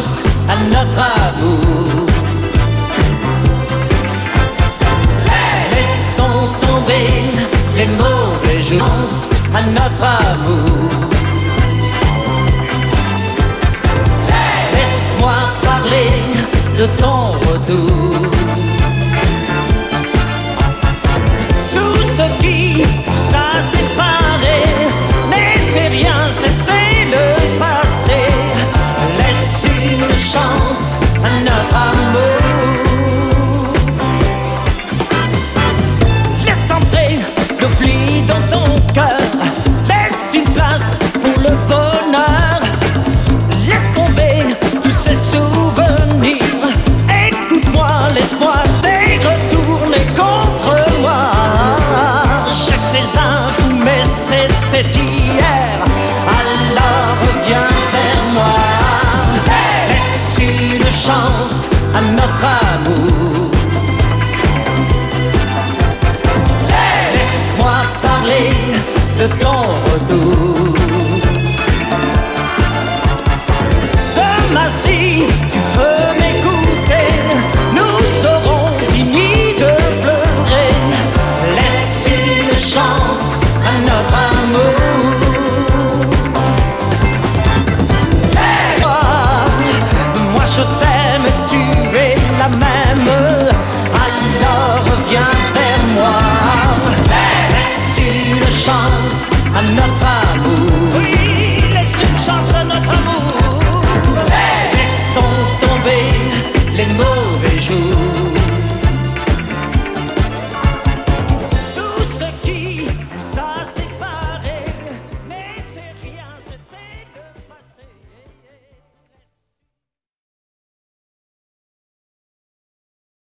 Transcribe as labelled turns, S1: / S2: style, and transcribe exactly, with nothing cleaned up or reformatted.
S1: chance à notre amour. Laissons tomber les mauvais jours à notre amour. Laisse-moi parler de ton retour. Tout ce qui nous a séparés n'était rien, c'était le passé. Laisse une chance à notre amour. Laisse entrer l'oubli dans ton cœur. Laisse une place pour le bonheur. Laisse tomber tous ces souvenirs. Écoute-moi, laisse-moi te retourner contre moi. Chaque des infos, mais c'était hier. Alors reviens vers moi. Laisse une chance à notre amour. Laisse-moi parler de ton retour. Demain, si tu veux m'écouter, nous serons finis de pleurer. Laisse une chance à notre amour. Hey, moi, moi je t'aime, tu es la même. Alors reviens vers moi. Laisse une chance à notre amour. Oui, laisse une chance à notre amour.